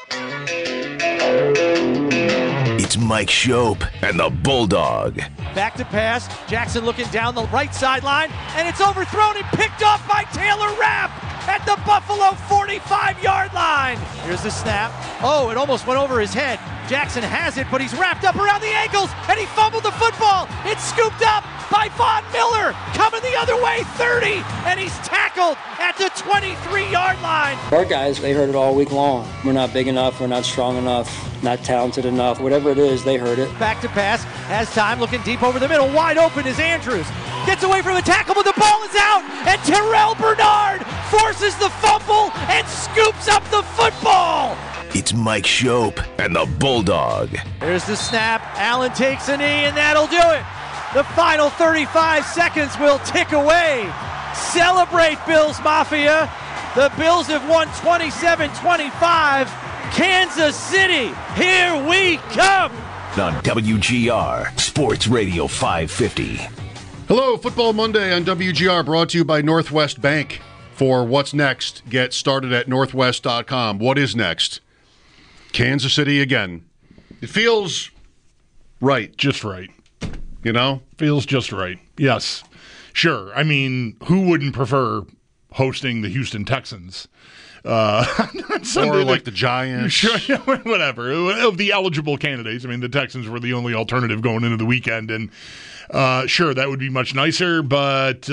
It's Mike Schopp and the Bulldog. Back to pass. Jackson looking down the right sideline, and it's overthrown and picked off by Taylor Rapp at the Buffalo 45-yard line. Here's the snap. Oh, it almost went over his head. Jackson has it, but he's wrapped up around the ankles, and he fumbled the football. It's scooped up by Von Miller, coming the other way, 30, and he's tackled at the 23-yard line. Our guys, they heard it all week long. We're not big enough, we're not strong enough, not talented enough. Whatever it is, they heard it. Back to pass, has time, looking deep over the middle, wide open is Andrews. Gets away from the tackle, but the ball is out, and Terrell Bernard forces the fumble and scoops up the football. It's Mike Schopp and the Bulldog. There's the snap. Allen takes a knee, and that'll do it. The final 35 seconds will tick away. Celebrate, Bills Mafia. The Bills have won 27-25. Kansas City, here we come. On WGR Sports Radio 550. Hello, Football Monday on WGR, brought to you by Northwest Bank. For what's next, get started at northwest.com. What is next? Kansas City again. It feels right. Just right. You know? Feels just right. Yes. Sure. I mean, who wouldn't prefer hosting the Houston Texans? On Sunday, or like the Giants. Sure, whatever. Of the eligible candidates. I mean, the Texans were the only alternative going into the weekend. And sure, that would be much nicer. But,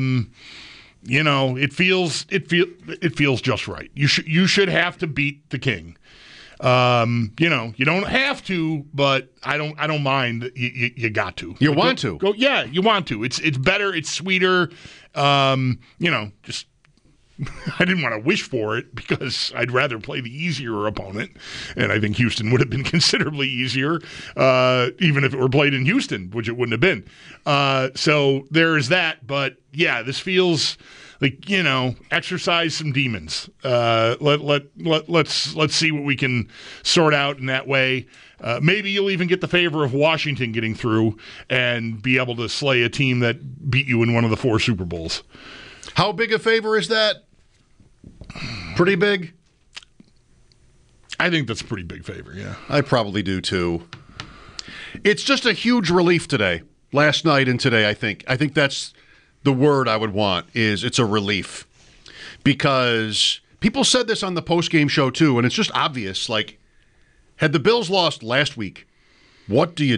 you know, it feels just right. You should have to beat the King. You know, you don't have to, but I don't mind. You got to. You want to. Go, yeah, you want to. It's better. It's sweeter. You know, just I didn't want to wish for it because I'd rather play the easier opponent, and I think Houston would have been considerably easier, even if it were played in Houston, which it wouldn't have been. So there is that. But yeah, this feels like, you know, exercise some demons. Let's see what we can sort out in that way. Maybe you'll even get the favor of Washington getting through and be able to slay a team that beat you in one of the 4 Super Bowls. How big a favor is that? Pretty big? I think that's a pretty big favor, yeah. I probably do too. It's just a huge relief today. Last night and today, I think. I think that's the word I would want, is it's a relief. Because people said this on the postgame show too, and it's just obvious. Like, had the Bills lost last week, what do?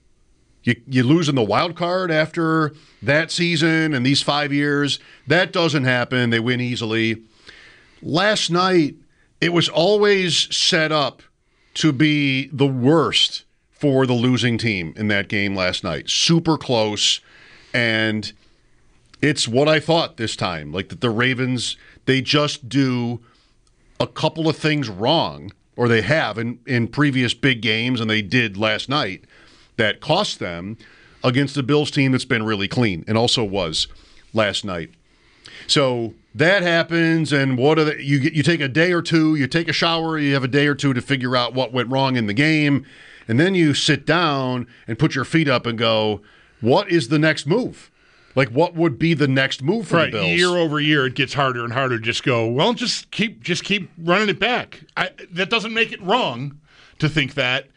You lose in the wild card after that season and these 5 years. That doesn't happen. They win easily. Last night, it was always set up to be the worst for the losing team in that game last night. Super close. And it's what I thought this time. Like, that the Ravens, they just do a couple of things wrong, or they have in previous big games, and they did last night, that cost them against a Bills team that's been really clean, and also was last night. So that happens, and you take a day or two, you take a shower, you have a day or two to figure out what went wrong in the game, and then you sit down and put your feet up and go, what is the next move? Like, what would be the next move for the Bills? Year over year, it gets harder and harder to just go, well, just keep running it back. That doesn't make it wrong to think that.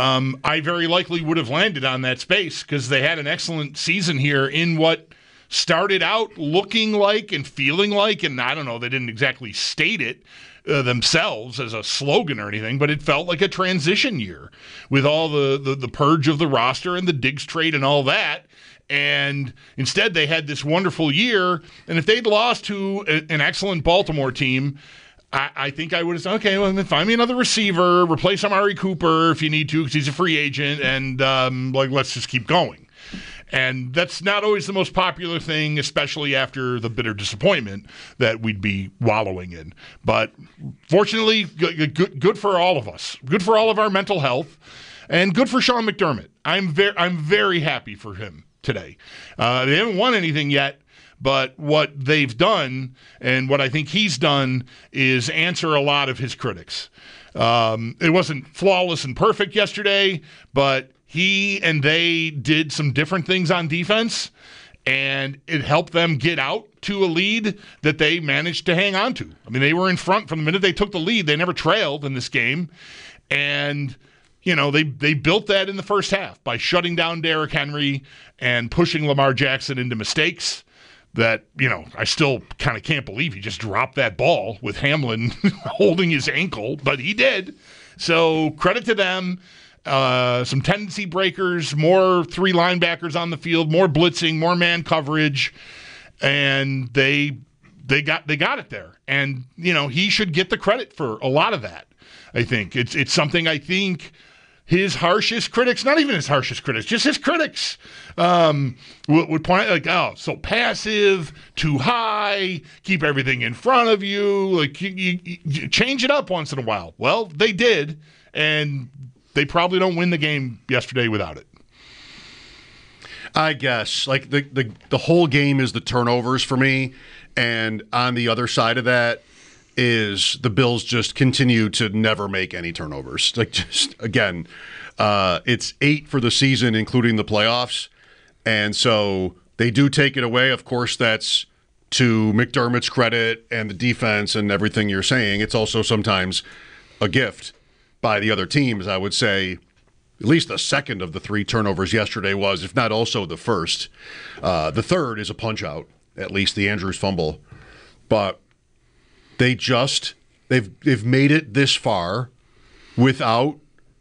I very likely would have landed on that space because they had an excellent season here in what started out looking like and feeling like, and I don't know, they didn't exactly state it themselves as a slogan or anything, but it felt like a transition year with all the purge of the roster and the Diggs trade and all that. And instead, they had this wonderful year. And if they'd lost to an excellent Baltimore team, I think I would have said, okay, well, then find me another receiver, replace Amari Cooper if you need to because he's a free agent, and let's just keep going. And that's not always the most popular thing, especially after the bitter disappointment that we'd be wallowing in. But fortunately, good for all of us. Good for all of our mental health, and good for Sean McDermott. I'm very happy for him today. They haven't won anything yet, but what they've done and what I think he's done is answer a lot of his critics. It wasn't flawless and perfect yesterday, but he and they did some different things on defense, and it helped them get out to a lead that they managed to hang on to. I mean, they were in front from the minute they took the lead. They never trailed in this game, and they built that in the first half by shutting down Derrick Henry and pushing Lamar Jackson into mistakes that, I still kind of can't believe he just dropped that ball with Hamlin holding his ankle, but he did. So credit to them. Some tendency breakers, more 3 linebackers on the field, more blitzing, more man coverage, and they got it there. And he should get the credit for a lot of that. I think it's something I think his harshest critics, not even his harshest critics, just his critics would point out, like, oh, so passive, too high, keep everything in front of you, like you change it up once in a while. Well, they did, and they probably don't win the game yesterday without it. I guess. Like, the whole game is the turnovers for me, and on the other side of that is the Bills just continue to never make any turnovers. Like, just, again, it's 8 for the season, including the playoffs, and so they do take it away. Of course, that's to McDermott's credit and the defense and everything you're saying. It's also sometimes a gift by the other teams. I would say at least the second of the 3 turnovers yesterday was, if not also the first. The third is a punch-out, at least the Andrews fumble. But they've made it this far without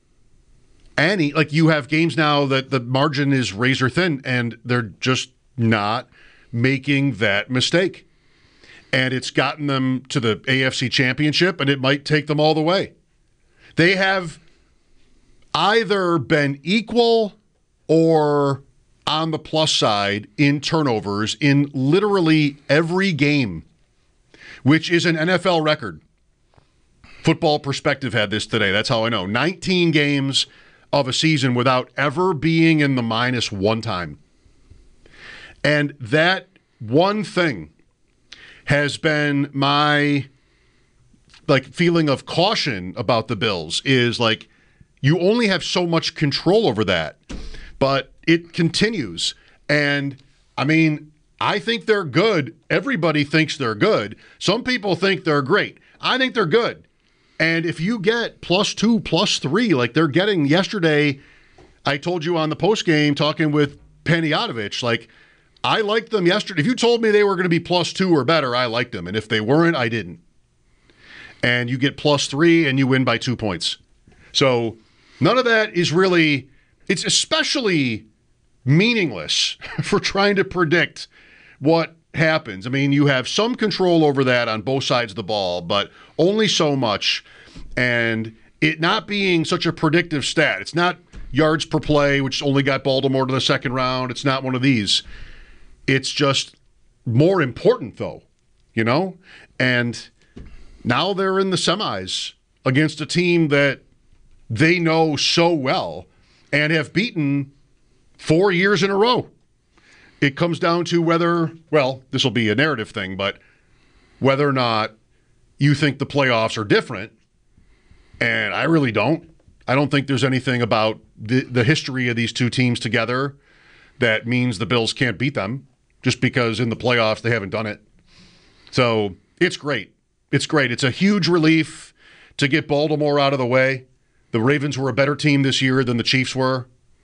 any, like, you have games now that the margin is razor thin, and they're just not making that mistake. And it's gotten them to the AFC Championship, and it might take them all the way. They have either been equal or on the plus side in turnovers in literally every game, which is an NFL record. Football Perspective had this today. That's how I know. 19 games of a season without ever being in the minus one time. And that one thing has been my feeling of caution about the Bills, is like, you only have so much control over that, but it continues. And I mean, I think they're good. Everybody thinks they're good. Some people think they're great. I think they're good. And if you get +2, +3, like they're getting yesterday, I told you on the postgame talking with Panayotovich, like, I liked them yesterday. If you told me they were going to be +2 or better, I liked them. And if they weren't, I didn't. And you get +3 and you win by 2 points. So none of that is really, it's especially meaningless for trying to predict what happens. I mean, you have some control over that on both sides of the ball, but only so much. And it not being such a predictive stat, it's not yards per play, which only got Baltimore to the second round. It's not one of these. It's just more important, though, you know? And now they're in the semis against a team that they know so well and have beaten 4 years in a row. It comes down to whether, well, this will be a narrative thing, but whether or not you think the playoffs are different. And I really don't. I don't think there's anything about the history of these two teams together that means the Bills can't beat them just because in the playoffs they haven't done it. So it's great. It's great. It's a huge relief to get Baltimore out of the way. The Ravens were a better team this year than the Chiefs were.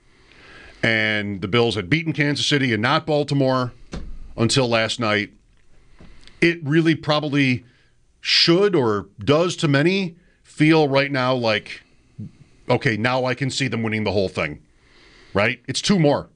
And the Bills had beaten Kansas City and not Baltimore until last night. It really probably should, or does to many, feel right now like, okay, now I can see them winning the whole thing, right? It's 2 more.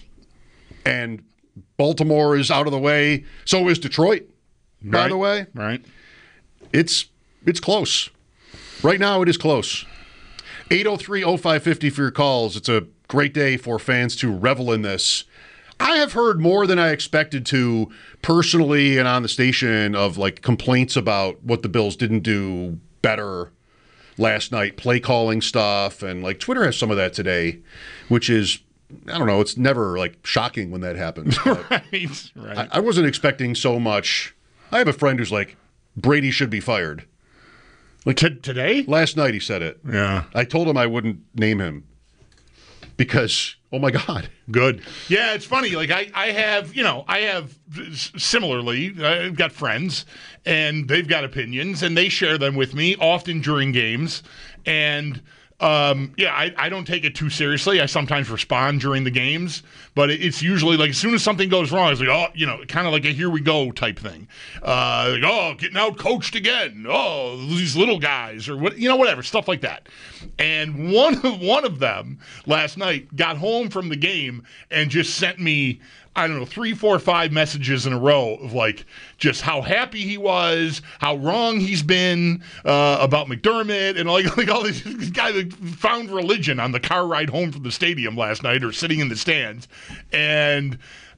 And Baltimore is out of the way. So is Detroit, by the way. Right. It's close. Right now it is close. 803-0550 for your calls. It's a great day for fans to revel in this. I have heard more than I expected to personally and on the station of like complaints about what the Bills didn't do better last night, play calling stuff, and like Twitter has some of that today, which is, I don't know, it's never like shocking when that happens. Right. I wasn't expecting so much. I have a friend who's like, Brady should be fired. Like today? Last night he said it. Yeah. I told him I wouldn't name him. because, oh my God. Good. Yeah, it's funny. Like I have similarly, I've got friends and they've got opinions and they share them with me often during games. And I don't take it too seriously. I sometimes respond during the games, but it's usually like as soon as something goes wrong, it's like, kind of like a here we go type thing. Getting out coached again. Oh, these little guys or whatever, stuff like that. And one of them last night got home from the game and just sent me, I don't know, 3, 4, 5 messages in a row of like just how happy he was, how wrong he's been about McDermott, and like all this guy that found religion on the car ride home from the stadium last night or sitting in the stands, and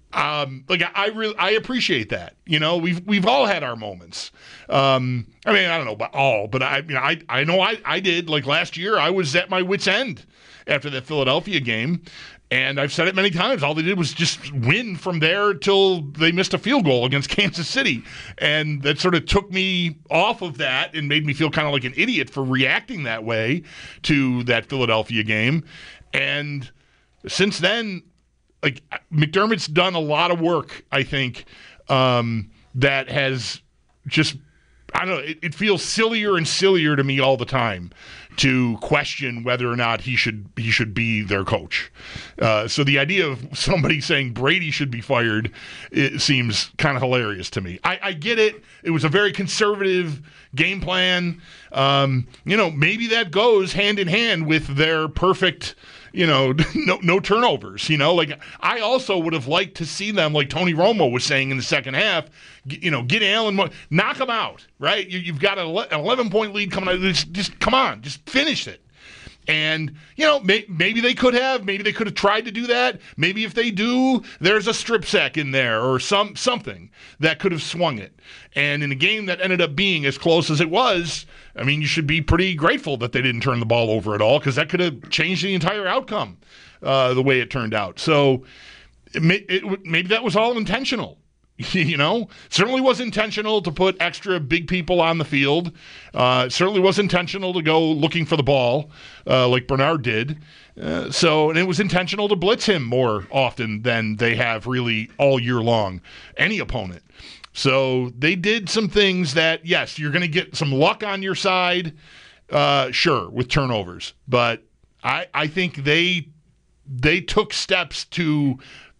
I appreciate that. We've all had our moments. I don't know about all, but I know I did. Like last year, I was at my wit's end after that Philadelphia game. And I've said it many times. All they did was just win from there till they missed a field goal against Kansas City. And that sort of took me off of that and made me feel kind of like an idiot for reacting that way to that Philadelphia game. And since then, like McDermott's done a lot of work, I think, that has just, I don't know, it feels sillier and sillier to me all the time to question whether or not he should be their coach. So the idea of somebody saying Brady should be fired, it seems kind of hilarious to me. I get it. It was a very conservative game plan. Maybe that goes hand in hand with their perfect, no turnovers. Like I also would have liked to see them, like Tony Romo was saying in the second half, get Allen, knock him out, right? You've got an 11-point lead coming out. Just come on, just finish it. And, maybe they could have tried to do that. Maybe if they do, there's a strip sack in there or something that could have swung it. And in a game that ended up being as close as it was, I mean, you should be pretty grateful that they didn't turn the ball over at all because that could have changed the entire outcome the way it turned out. So maybe that was all intentional. Certainly was intentional to put extra big people on the field. Certainly was intentional to go looking for the ball like Bernard did. And it was intentional to blitz him more often than they have really all year long, any opponent. So they did some things that, yes, you're going to get some luck on your side, sure, with turnovers. But I think they took steps to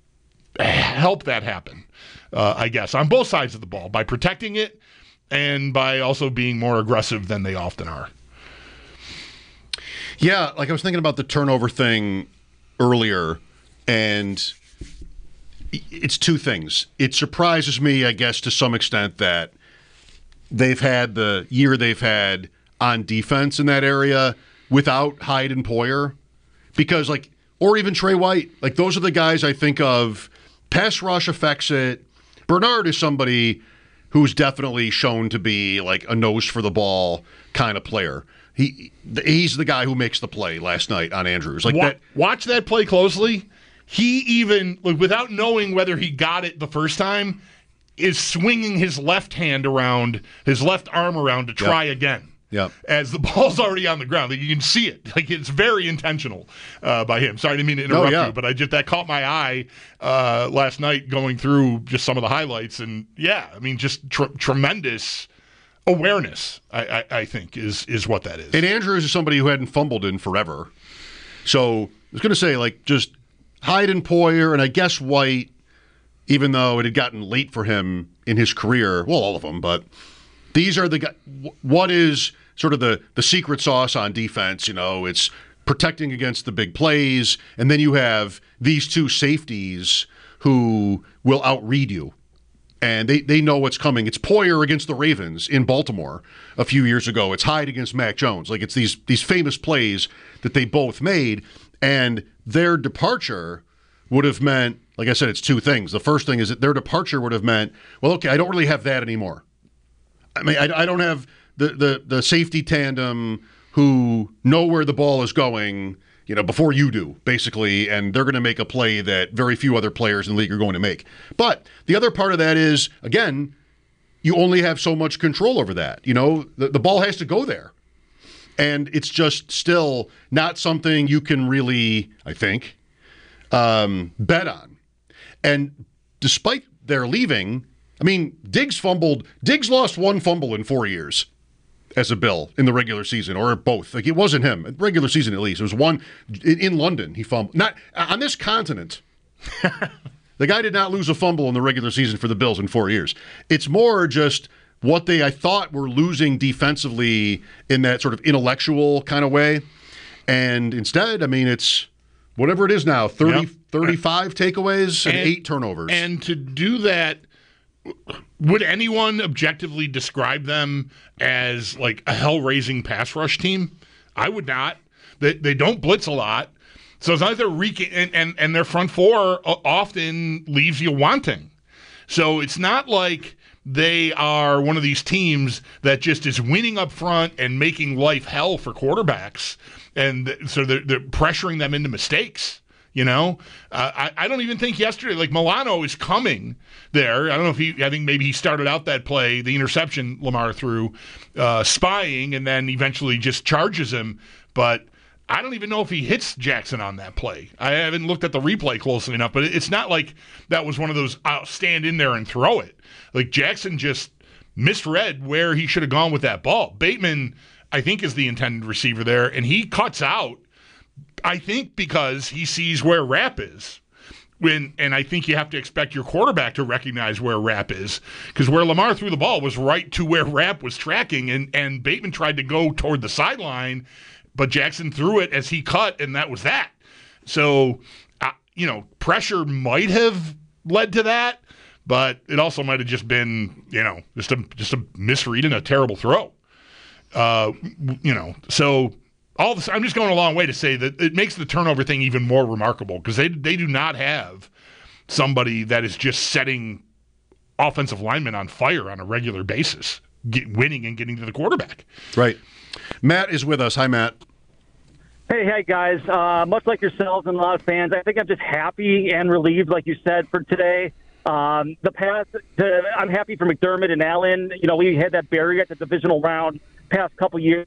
help that happen. I guess, on both sides of the ball, by protecting it and by also being more aggressive than they often are. Yeah, like I was thinking about the turnover thing earlier, and it's two things. It surprises me, I guess, to some extent that they've had the year they've had on defense in that area without Hyde and Poyer, because, or even Trey White. Like, those are the guys I think of. Pass rush affects it. Bernard is somebody who's definitely shown to be like a nose for the ball kind of player. He's the guy who makes the play last night on Andrews. Watch that play closely. He even, without knowing whether he got it the first time, is swinging his left arm around to try again. Yeah, as the ball's already on the ground, you can see it. It's very intentional by him. Sorry, I didn't mean to interrupt you, but that caught my eye last night going through just some of the highlights, and just tremendous awareness. I think is what that is. And Andrews is somebody who hadn't fumbled in forever, so I was going to say just Hyde and Poyer, and I guess White, even though it had gotten late for him in his career. Well, all of them, but these are the guys. What is sort of the secret sauce on defense? It's protecting against the big plays, and then you have these two safeties who will outread you, and they know what's coming. It's Poyer against the Ravens in Baltimore a few years ago. It's Hyde against Mac Jones. It's these famous plays that they both made, and their departure would have meant, like I said, it's two things. The first thing is that their departure would have meant, well, okay, I don't really have that anymore. I mean, I don't have the safety tandem who know where the ball is going, before you do, basically, and they're going to make a play that very few other players in the league are going to make. But the other part of that is, again, you only have so much control over that. The ball has to go there. And it's just still not something you can really, I think, bet on. And despite their leaving, I mean, Diggs lost one fumble in 4 years as a Bill in the regular season, or both. Like, it wasn't him. Regular season, at least. It was one in London. He fumbled. Not on this continent. The guy did not lose a fumble in the regular season for the Bills in 4 years. It's more just what I thought were losing defensively in that sort of intellectual kind of way. And instead, I mean, it's whatever it is now, 35 takeaways and 8 turnovers. And to do that, would anyone objectively describe them as like a hell-raising pass rush team? I would not. They don't blitz a lot. So it's either and their front four often leaves you wanting. So it's not like they are one of these teams that just is winning up front and making life hell for quarterbacks. And so they're pressuring them into mistakes. You know, I don't even think yesterday, like Milano is coming there. I don't know if I think maybe he started out that play, the interception Lamar threw, spying, and then eventually just charges him. But I don't even know if he hits Jackson on that play. I haven't looked at the replay closely enough, but it's not like that was one of those, I'll stand in there and throw it. Like, Jackson just misread where he should have gone with that ball. Bateman, I think, is the intended receiver there, and he cuts out, I think, because he sees where Rapp is. And I think you have to expect your quarterback to recognize where Rapp is, because where Lamar threw the ball was right to where Rapp was tracking, and Bateman tried to go toward the sideline, but Jackson threw it as he cut, and that was that. So, pressure might have led to that, but it also might have just been, just a misread and a terrible throw. So all this, I'm just going a long way to say that it makes the turnover thing even more remarkable, because they do not have somebody that is just setting offensive linemen on fire on a regular basis, winning and getting to the quarterback. Right. Matt is with us. Hi, Matt. Hey, guys. Much like yourselves and a lot of fans, I think I'm just happy and relieved, like you said, for today. I'm happy for McDermott and Allen. We had that barrier at the divisional round past couple years.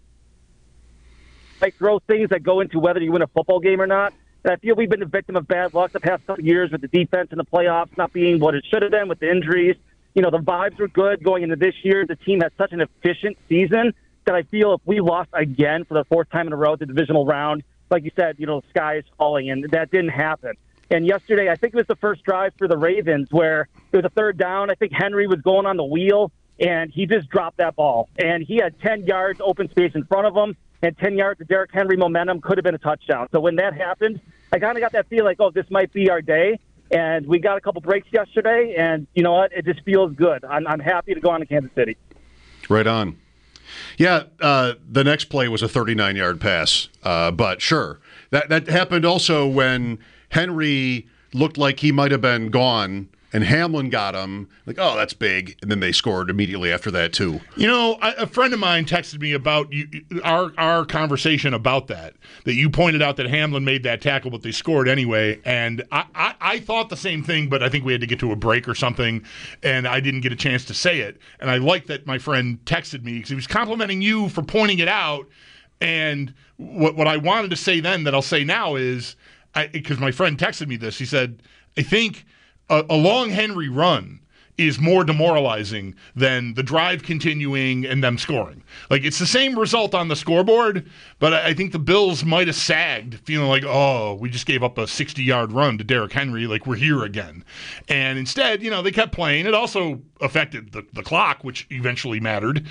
Like, throw things that go into whether you win a football game or not. And I feel we've been a victim of bad luck the past couple years with the defense in the playoffs not being what it should have been with the injuries. The vibes were good going into this year. The team had such an efficient season that I feel if we lost again for the fourth time in a row at the divisional round, like you said, the sky is falling, and that didn't happen. And yesterday, I think it was the first drive for the Ravens where it was a third down. I think Henry was going on the wheel, and he just dropped that ball. And he had 10 yards open space in front of him, and 10 yards of Derrick Henry momentum could have been a touchdown. So when that happened, I kind of got that feel like, this might be our day. And we got a couple breaks yesterday, and you know what? It just feels good. I'm happy to go on to Kansas City. Right on. Yeah, the next play was a 39-yard pass, but sure. That happened also when Henry looked like he might have been gone, and Hamlin got him. Like, oh, that's big. And then they scored immediately after that, too. A friend of mine texted me about our conversation about that you pointed out that Hamlin made that tackle, but they scored anyway. And I thought the same thing, but I think we had to get to a break or something, and I didn't get a chance to say it. And I like that my friend texted me because he was complimenting you for pointing it out. And what I wanted to say then that I'll say now is, because my friend texted me this, he said, I think a long Henry run is more demoralizing than the drive continuing and them scoring. Like, it's the same result on the scoreboard, but I think the Bills might have sagged, feeling like, we just gave up a 60-yard run to Derrick Henry, like we're here again. And instead, they kept playing. It also affected the clock, which eventually mattered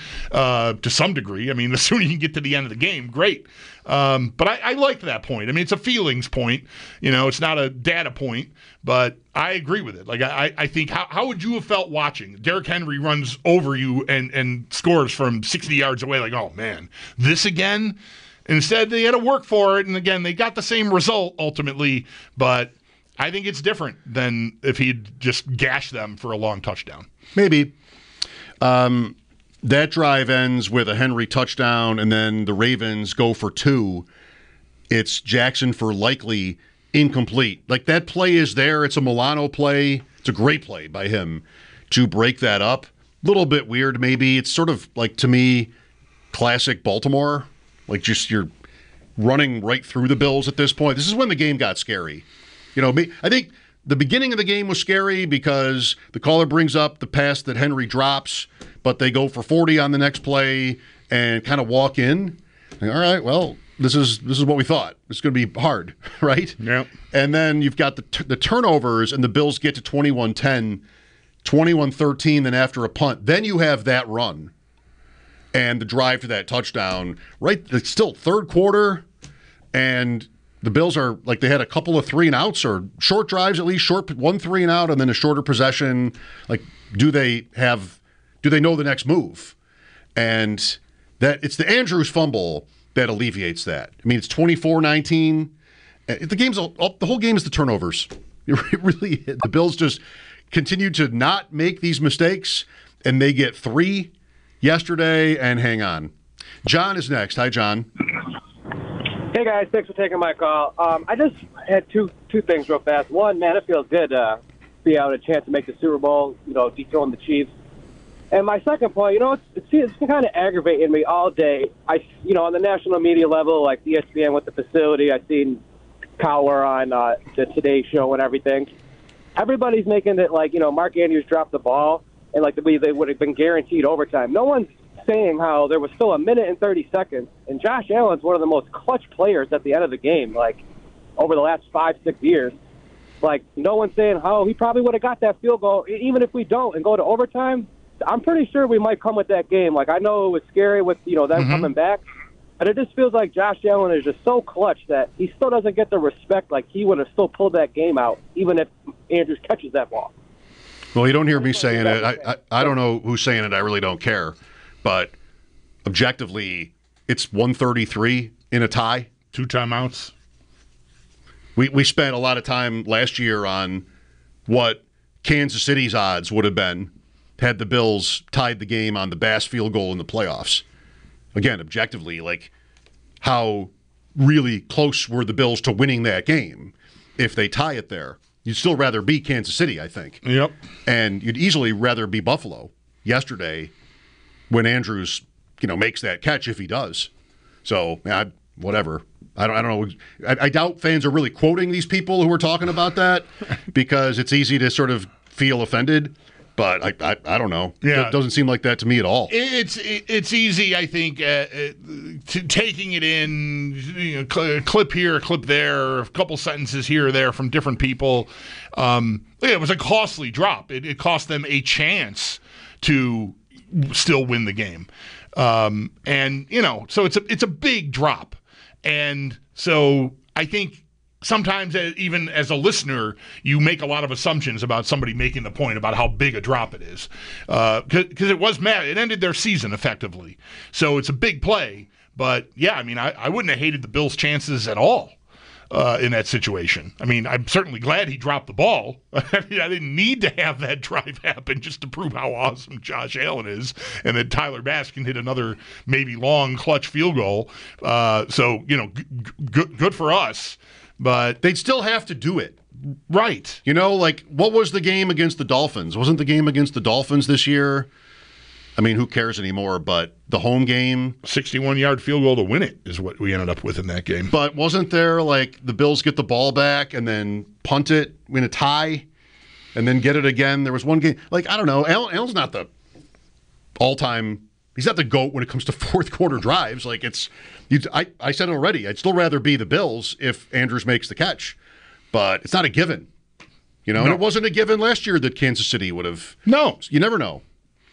to some degree. I mean, the sooner you can get to the end of the game, great. But I like that point. I mean, it's a feelings point. It's not a data point, but I agree with it. Like, I think, how would you have felt watching? Derrick Henry runs over you and scores from 60 yards away. Like, oh, man, this again? Instead, they had to work for it. And again, they got the same result ultimately, but I think it's different than if he'd just gashed them for a long touchdown. Maybe. That drive ends with a Henry touchdown, and then the Ravens go for 2. It's Jackson for likely incomplete. Like, that play is there. It's a Milano play. It's a great play by him to break that up. A little bit weird, maybe. It's sort of like, to me, classic Baltimore. Like, just you're running right through the Bills at this point. This is when the game got scary. I think the beginning of the game was scary because the caller brings up the pass that Henry drops, but they go for 40 on the next play and kind of walk in. Like, all right, well, this is what we thought. It's going to be hard, right? Yeah. And then you've got the turnovers, and the Bills get to 21-10, 21-13, then after a punt. Then you have that run and the drive to that touchdown. Right, it's still third quarter, and the Bills are like they had a couple of 3-and-outs or short drives, at least short 1 3-and-out, and then a shorter possession. Like, do they know the next move? And that it's the Andrews fumble that alleviates that. I mean, it's 24-19. The whole game is the turnovers. It really, the Bills just continue to not make these mistakes, and they get 3 yesterday and hang on. John is next. Hi, John. Hey, guys. Thanks for taking my call. I just had two things real fast. One, man, it feels good to be out a chance to make the Super Bowl, dethrone the Chiefs. And my second point, it's been kind of aggravating me all day. On the national media level, like ESPN with the facility, I've seen Cowher on the Today Show and everything. Everybody's making it like, Mark Andrews dropped the ball and like they would have been guaranteed overtime. No one's saying how there was still 1 minute and 30 seconds, and Josh Allen's one of the most clutch players at the end of the game, like over the last 5-6 years. Like, no one's saying how he probably would have got that field goal, even if we don't and go to overtime. I'm pretty sure we might come with that game. Like, I know it was scary with, them coming back, but it just feels like Josh Allen is just so clutch that he still doesn't get the respect like he would have still pulled that game out, even if Andrews catches that ball. Well, you don't hear me saying it. I don't know who's saying it. I really don't care. But objectively, it's 133 in a tie. 2 timeouts. We spent a lot of time last year on what Kansas City's odds would have been had the Bills tied the game on the Bass field goal in the playoffs. Again, objectively, like, how really close were the Bills to winning that game if they tie it there? You'd still rather be Kansas City, I think. Yep. And you'd easily rather be Buffalo yesterday when Andrews, makes that catch if he does. So, whatever. I don't know. I doubt fans are really quoting these people who are talking about that because it's easy to sort of feel offended. But I don't know. Yeah. It doesn't seem like that to me at all. It's easy, I think, taking it in, clip here, clip there, a couple sentences here or there from different people. It was a costly drop. It cost them a chance to still win the game. So it's a big drop. And so I think sometimes, even as a listener, you make a lot of assumptions about somebody making the point about how big a drop it is. Because it was mad. It ended their season, effectively. So it's a big play. But, yeah, I mean, I wouldn't have hated the Bills' chances at all in that situation. I mean, I'm certainly glad he dropped the ball. I mean, I didn't need to have that drive happen just to prove how awesome Josh Allen is, and that Tyler Bass can hit another maybe long clutch field goal. Good for us. But they'd still have to do it. Right. What was the game against the Dolphins? Wasn't the game against the Dolphins this year? I mean, who cares anymore? But the home game, 61-yard field goal to win it is what we ended up with in that game. But wasn't there the Bills get the ball back and then punt it, win a tie, and then get it again? There was one game. I don't know. Allen's not the all-time. He's not the GOAT when it comes to fourth quarter drives. I said it already. I'd still rather be the Bills if Andrews makes the catch, but it's not a given. No. And it wasn't a given last year that Kansas City would have. No, you never know.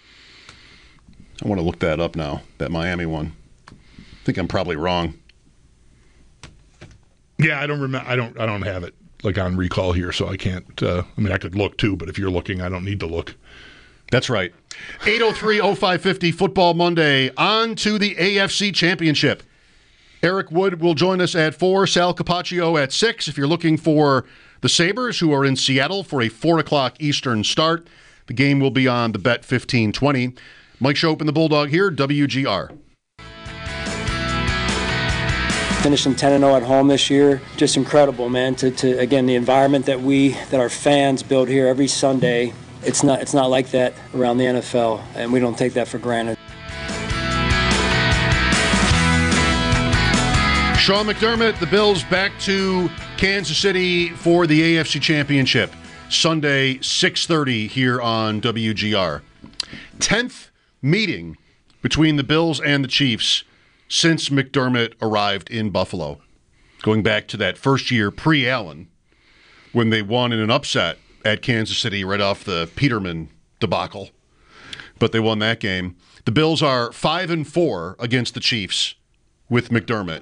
I want to look that up now, that Miami one. I think I'm probably wrong. Yeah, I don't remember. I don't have it on recall here, so I can't. I could look too, but if you're looking, I don't need to look. That's right. 803-0550 Football Monday. On to the AFC Championship. Eric Wood will join us at 4, Sal Capaccio at 6. If you're looking for the Sabres, who are in Seattle for a 4 o'clock Eastern start, the game will be on the Bet 1520. Mike Shope and the Bulldog here, WGR. Finishing 10-0 at home this year, just incredible, man. To again, the environment that our fans build here every Sunday, it's not like that around the NFL, and we don't take that for granted. Sean McDermott, the Bills back to Kansas City for the AFC Championship. Sunday, 6:30 here on WGR. 10th meeting between the Bills and the Chiefs since McDermott arrived in Buffalo. Going back to that first year pre-Allen when they won in an upset at Kansas City right off the Peterman debacle. But they won that game. The Bills are 5-4 against the Chiefs with McDermott.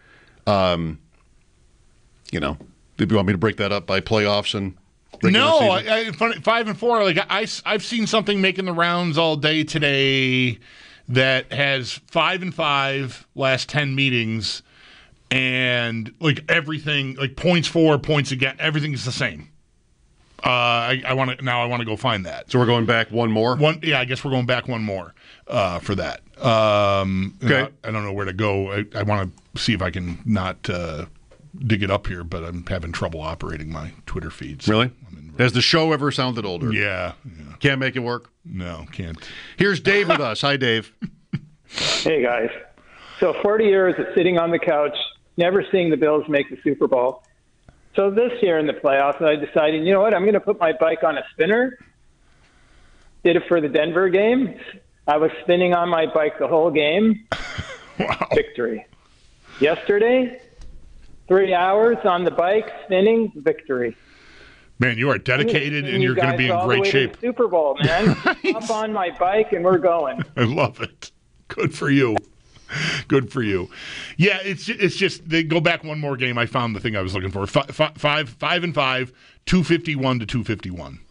You know, do you want me to break that up by playoffs and regular season? 5-4. Like I've seen something making the rounds all day today that has 5-5 last 10 meetings, and like everything, like points for, points against, everything is the same. I want to go find that. So we're going back one more? I guess we're going back one more for that. Okay. I don't know where to go. I want to see if I can not dig it up here, but I'm having trouble operating my Twitter feeds. Really? Has the show ever sounded older? Yeah. Can't make it work? No, can't. Here's Dave with us. Hi, Dave. Hey, guys. So 40 years of sitting on the couch, never seeing the Bills make the Super Bowl. So this year in the playoffs, I decided, you know what, I'm going to put my bike on a spinner. Did it for the Denver game. I was spinning on my bike the whole game. Wow. Victory. Yesterday, 3 hours on the bike, spinning, victory. Man, you are dedicated, and you're going to be in great shape. Super Bowl, man. Up on my bike, and we're going. I love it. Good for you. Good for you. Yeah, it's just they go back one more game. I found the thing I was looking for. 5-5, 251 to 251.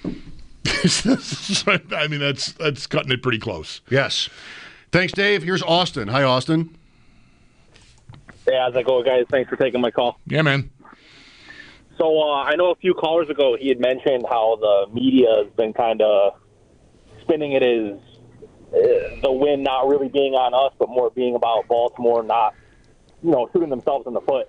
I mean, that's cutting it pretty close. Yes. Thanks, Dave. Here's Austin. Hi, Austin. Hey, how's it going, guys? Thanks for taking my call. Yeah, man. So I know a few callers ago he had mentioned how the media has been kind of spinning it as the win not really being on us, but more being about Baltimore not, shooting themselves in the foot.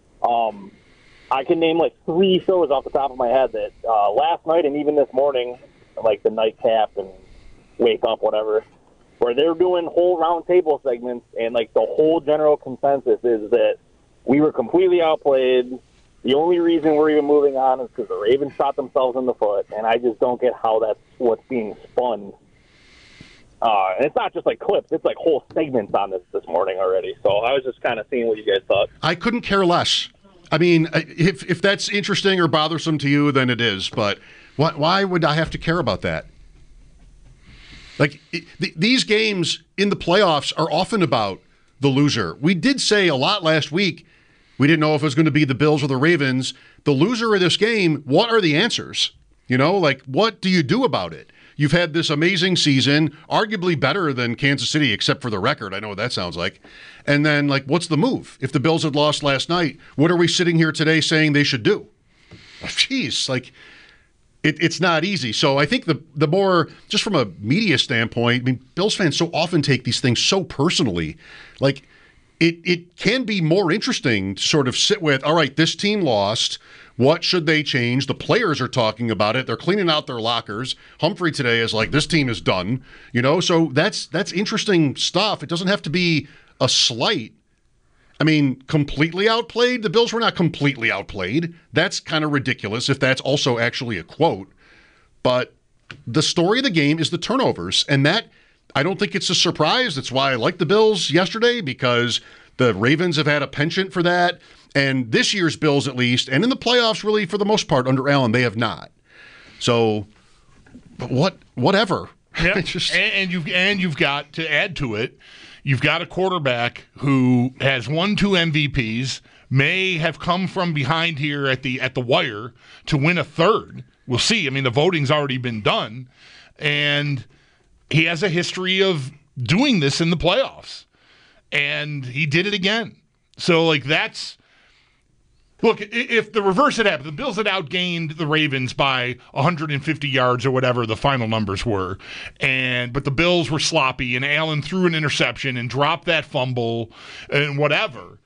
I can name like 3 shows off the top of my head that last night and even this morning, like the Nightcap and Wake Up, whatever, where they're doing whole round table segments, and like the whole general consensus is that we were completely outplayed. The only reason we're even moving on is because the Ravens shot themselves in the foot, and I just don't get how that's what's being spun. And it's not just like clips; it's like whole segments on this morning already. So I was just kind of seeing what you guys thought. I couldn't care less. I mean, if that's interesting or bothersome to you, then it is. But why would I have to care about that? Like, these games in the playoffs are often about the loser. We did say a lot last week. We didn't know if it was going to be the Bills or the Ravens. The loser of this game, what are the answers? Like, what do you do about it? You've had this amazing season, arguably better than Kansas City, except for the record. I know what that sounds like. And then, like, what's the move? If the Bills had lost last night, what are we sitting here today saying they should do? Jeez, like, it's not easy. So I think the more, just from a media standpoint, I mean, Bills fans so often take these things so personally. Like, it can be more interesting to sort of sit with, all right, this team lost. What should they change? The players are talking about it. They're cleaning out their lockers. Humphrey today is like, this team is done. So that's interesting stuff. It doesn't have to be a slight. I mean, completely outplayed? The Bills were not completely outplayed. That's kind of ridiculous if that's also actually a quote. But the story of the game is the turnovers. And that, I don't think it's a surprise. That's why I liked the Bills yesterday, because the Ravens have had a penchant for that. And this year's Bills, at least, and in the playoffs, really, for the most part, under Allen, they have not. So, but whatever. Yeah. and you've got to add to it. You've got a quarterback who has won 2 MVPs, may have come from behind here at the wire to win a third. We'll see. I mean, the voting's already been done, and he has a history of doing this in the playoffs, and he did it again. So, like, that's. Look, if the reverse had happened, the Bills had outgained the Ravens by 150 yards or whatever the final numbers were, but the Bills were sloppy, and Allen threw an interception and dropped that fumble and whatever,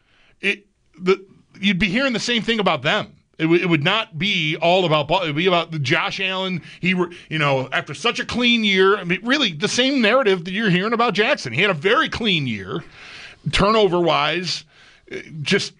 you'd be hearing the same thing about them. It would not be all about. It would be about Josh Allen. After such a clean year, I mean, really the same narrative that you're hearing about Jackson. He had a very clean year, turnover-wise. just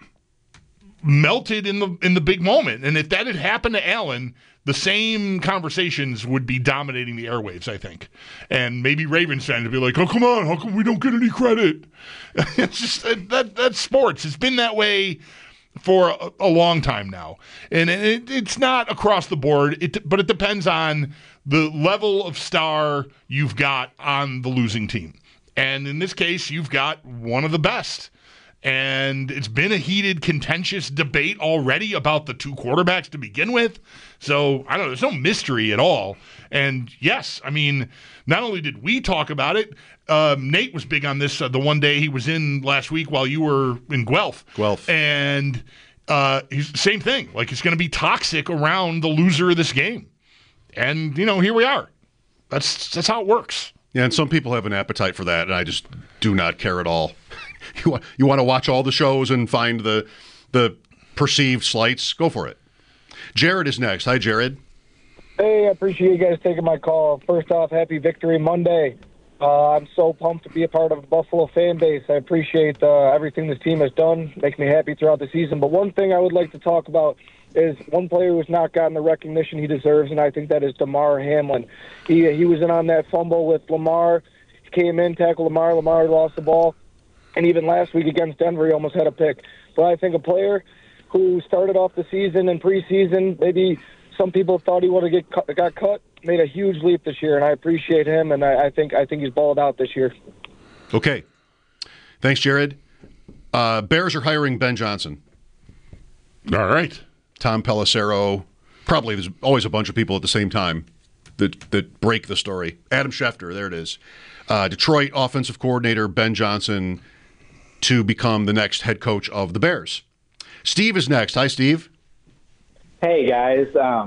melted in the big moment. And if that had happened to Allen, the same conversations would be dominating the airwaves, I think. And maybe Ravens fans would be like, oh, come on, how come we don't get any credit? It's just that's sports. It's been that way for a long time now. And it's not across the board, but it depends on the level of star you've got on the losing team. And in this case, you've got one of the best. And it's been a heated, contentious debate already about the two quarterbacks to begin with. So, I don't know, there's no mystery at all. And yes, I mean, not only did we talk about it, Nate was big on this the one day he was in last week while you were in Guelph. And same thing. Like, it's going to be toxic around the loser of this game. And, here we are. That's how it works. Yeah, and some people have an appetite for that, and I just do not care at all. You want to watch all the shows and find the perceived slights? Go for it. Jared is next. Hi, Jared. Hey, I appreciate you guys taking my call. First off, happy Victory Monday. I'm so pumped to be a part of the Buffalo fan base. I appreciate everything this team has done. Makes me happy throughout the season. But one thing I would like to talk about is one player who has not gotten the recognition he deserves, and I think that is Damar Hamlin. He was in on that fumble with Lamar. He came in, tackled Lamar. Lamar lost the ball. And even last week against Denver, he almost had a pick. But I think a player who started off the season and preseason, maybe some people thought he would have got cut, made a huge leap this year, and I appreciate him, and I think he's balled out this year. Okay. Thanks, Jared. Bears are hiring Ben Johnson. All right. Tom Pelissero. Probably there's always a bunch of people at the same time that break the story. Adam Schefter, there it is. Detroit offensive coordinator Ben Johnson to become the next head coach of the Bears. Steve is next. Hi, Steve. Hey, guys.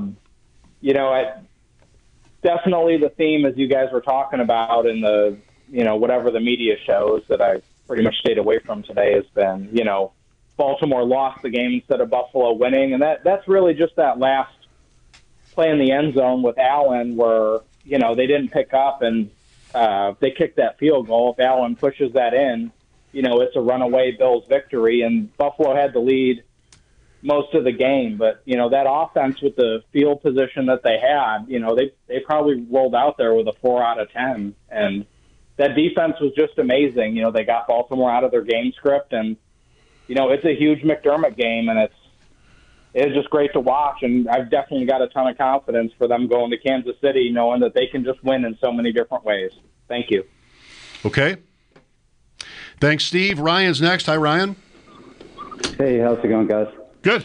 Definitely the theme, as you guys were talking about in the, whatever the media shows that I pretty much stayed away from today has been, Baltimore lost the game instead of Buffalo winning. And that's really just that last play in the end zone with Allen where, they didn't pick up and they kicked that field goal. If Allen pushes that in, it's a runaway Bills victory. And Buffalo had the lead most of the game. But, that offense with the field position that they had, they probably rolled out there with a 4 out of 10. And that defense was just amazing. They got Baltimore out of their game script. And, it's a huge McDermott game, and it's just great to watch. And I've definitely got a ton of confidence for them going to Kansas City, knowing that they can just win in so many different ways. Thank you. Okay. Thanks, Steve. Ryan's next. Hi, Ryan. Hey, how's it going, guys? Good.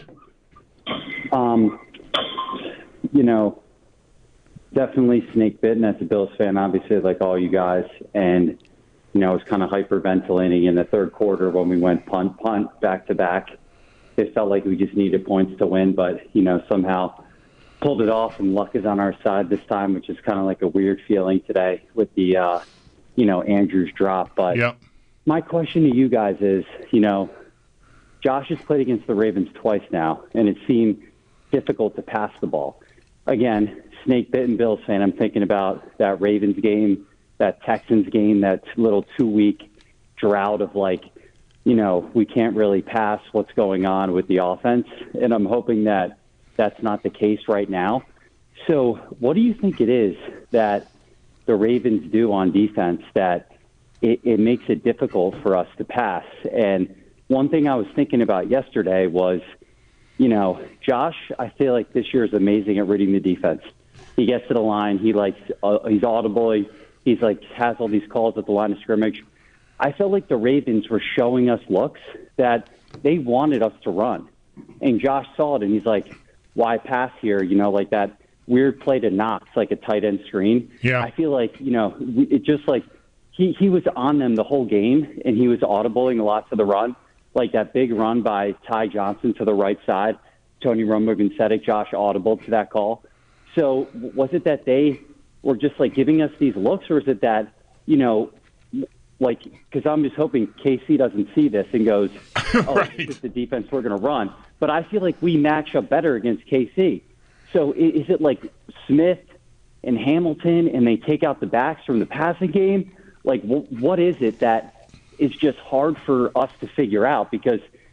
Definitely snake bitten as a Bills fan, obviously, like all you guys. And, I was kind of hyperventilating in the third quarter when we went punt, back to back. It felt like we just needed points to win, but, somehow pulled it off, and luck is on our side this time, which is kind of like a weird feeling today with the, Andrews drop. But my question to you guys is, Josh has played against the Ravens twice now, and it seemed difficult to pass the ball. Again, snake-bitten Bills fan, I'm thinking about that Ravens game, that Texans game, that little 2-week drought of we can't really pass, what's going on with the offense. And I'm hoping that that's not the case right now. So what do you think it is that the Ravens do on defense that it makes it difficult for us to pass? And one thing I was thinking about yesterday was, Josh, I feel like this year is amazing at reading the defense. He gets to the line. He's audible. He's has all these calls at the line of scrimmage. I felt like the Ravens were showing us looks that they wanted us to run. And Josh saw it, and he's like, why pass here? Like that weird play to Knox, like a tight end screen. Yeah. I feel like, it just he was on them the whole game, and he was audibling a lot to the run. Like that big run by Ty Johnson to the right side, Tony Romo, Vincentic, Josh audible to that call. So was it that they were just giving us these looks, or is it that, because I'm just hoping KC doesn't see this and goes, oh, right. This is the defense we're going to run. But I feel like we match up better against KC. So is it like Smith and Hamilton and they take out the backs from the passing game? What is it that is just hard for us to figure out? Because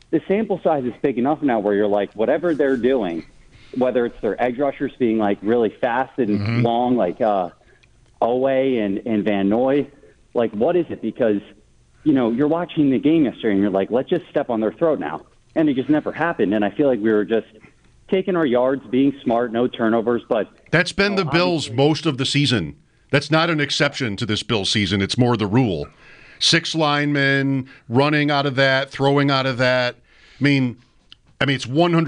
the sample size is big enough now where you're like, whatever they're doing, whether it's their edge rushers being like really fast and long, like Owe and Van Noy, like what is it? Because, you're watching the game yesterday and you're like, let's just step on their throat now. And it just never happened. And I feel like we were just taking our yards, being smart, no turnovers. But that's been the Bills most of the season. That's not an exception to this Bills season. It's more the rule. 6 linemen running out of that, throwing out of that. I mean, it's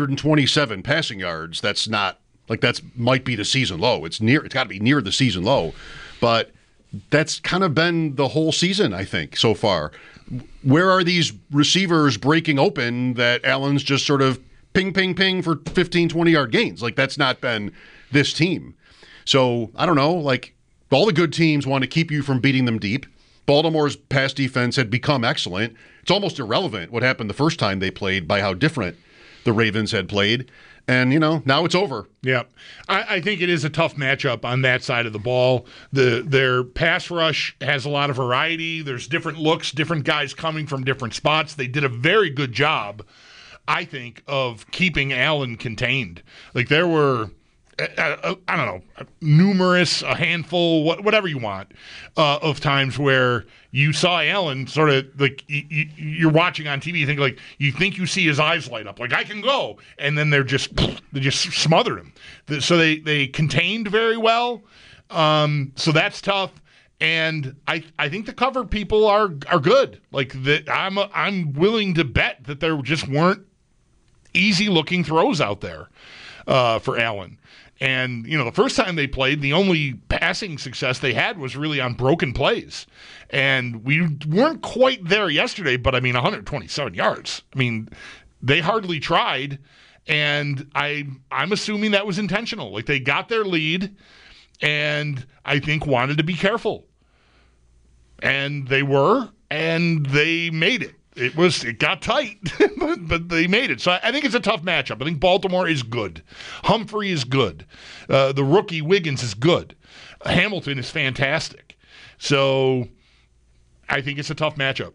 127 passing yards. That's not like might be the season low. It's got to be near the season low, but that's kind of been the whole season, I think, so far. Where are these receivers breaking open that Allen's just sort of ping, ping, ping for 15, 20-yard gains? Like, that's not been this team. So, I don't know, like, all the good teams want to keep you from beating them deep. Baltimore's pass defense had become excellent. It's almost irrelevant what happened the first time they played by how different the Ravens had played. And, now it's over. Yeah. I think it is a tough matchup on that side of the ball. Their pass rush has a lot of variety. There's different looks, different guys coming from different spots. They did a very good job, I think, of keeping Allen contained. Like, there were, I don't know, numerous, a handful, whatever you want, of times where you saw Allen sort of like you're watching on TV. You think you see his eyes light up, like I can go, and then they just smothered him. So they contained very well. So that's tough. And I think the cover people are good. Like I'm willing to bet that there just weren't easy looking throws out there for Allen. And, the first time they played, the only passing success they had was really on broken plays. And we weren't quite there yesterday, but 127 yards. They hardly tried, and I'm assuming that was intentional. Like, they got their lead and I think wanted to be careful. And they were, and they made it. It got tight, but they made it. So I think it's a tough matchup. I think Baltimore is good. Humphrey is good. The rookie Wiggins is good. Hamilton is fantastic. So I think it's a tough matchup.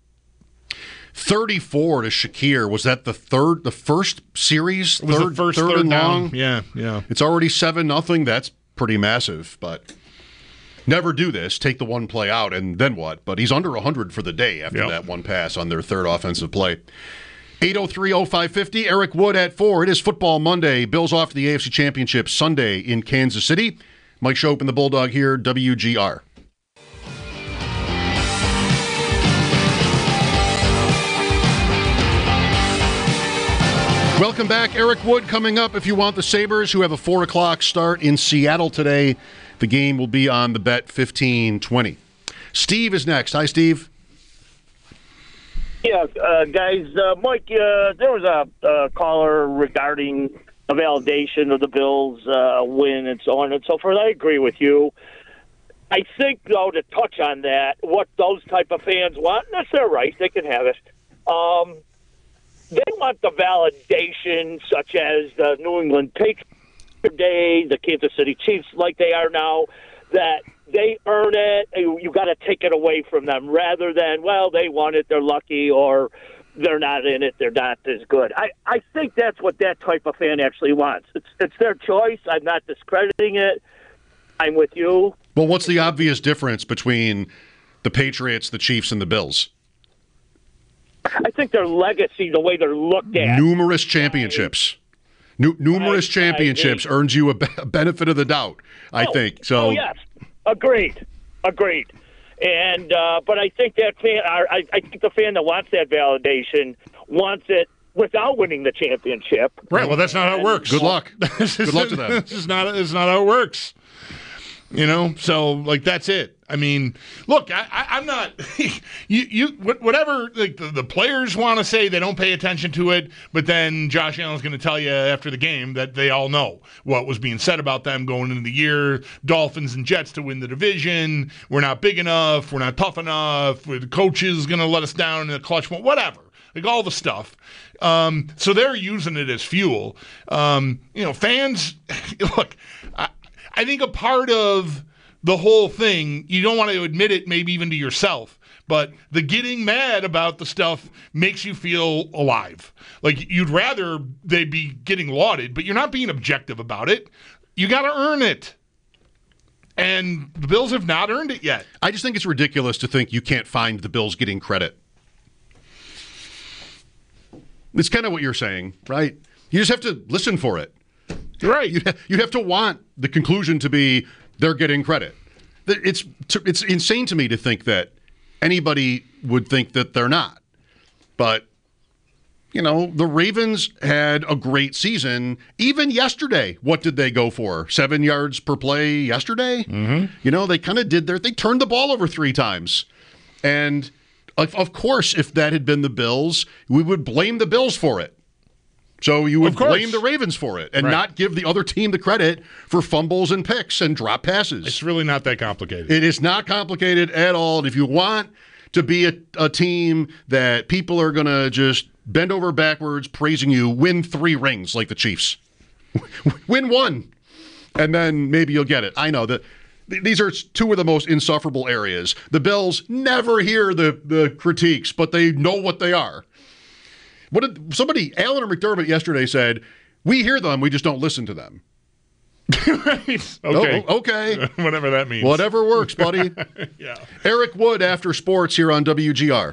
34 to Shakir. Was that the first series? It was the first third and down. Long? Yeah. It's already 7-0. That's pretty massive, but never do this. Take the one play out, and then what? But he's under 100 for the day after that one pass on their third offensive play. 803-0550, Eric Wood at 4. It is Football Monday. Bills off to the AFC Championship Sunday in Kansas City. Mike Schopp and the Bulldog here, WGR. Welcome back. Eric Wood coming up if you want the Sabres, who have a 4 o'clock start in Seattle today. The game will be on the Bet 1520. Steve is next. Hi, Steve. Yeah, guys. Mike, there was a caller regarding a validation of the Bills' win and so on and so forth. I agree with you. I think, though, to touch on that, what those type of fans want, that's their right. They can have it. They want the validation, such as the New England Patriots Day, the Kansas City Chiefs, like they are now, that they earn it. You got to take it away from them, rather than, well, they won it, they're lucky, or they're not in it, they're not as good. I think that's what that type of fan actually wants. It's their choice. I'm not discrediting it. I'm with you. Well, what's the obvious difference between the Patriots, the Chiefs, and the Bills? I think their legacy, the way they're looked at. Numerous championships. Numerous championships earns you a benefit of the doubt, I think. So. Oh, yes. Agreed. And but I think that fan, I think the fan that wants that validation wants it without winning the championship. Right. Well, that's not how it works. Good luck. Good luck to them. This is not how it works. So like that's it. I mean, look, I'm not. Whatever like the players want to say, they don't pay attention to it. But then Josh Allen's going to tell you after the game that they all know what was being said about them going into the year. Dolphins and Jets to win the division. We're not big enough. We're not tough enough. The coach is going to let us down in the clutch. Whatever. Like all the stuff. So they're using it as fuel. Fans. Look, I think a part of the whole thing, you don't want to admit it maybe even to yourself, but the getting mad about the stuff makes you feel alive. Like, you'd rather they be getting lauded, but you're not being objective about it. You got to earn it. And the Bills have not earned it yet. I just think it's ridiculous to think you can't find the Bills getting credit. It's kind of what you're saying, right? You just have to listen for it. Right. You have to want the conclusion to be they're getting credit. It's insane to me to think that anybody would think that they're not. But, the Ravens had a great season. Even yesterday, what did they go for? 7 yards per play yesterday? Mm-hmm. They kind of they turned the ball over 3 times. And, of course, if that had been the Bills, we would blame the Bills for it. So you would blame the Ravens for it and not give the other team the credit for fumbles and picks and drop passes. It's really not that complicated. It is not complicated at all. And if you want to be a team that people are going to just bend over backwards praising you, win 3 rings like the Chiefs. Win 1, and then maybe you'll get it. I know that these are 2 of the most insufferable areas. The Bills never hear the critiques, but they know what they are. What did Allen or McDermott yesterday said, we hear them, we just don't listen to them. Right. Okay. Oh, okay. Whatever that means. Whatever works, buddy. Yeah. Eric Wood after sports here on WGR.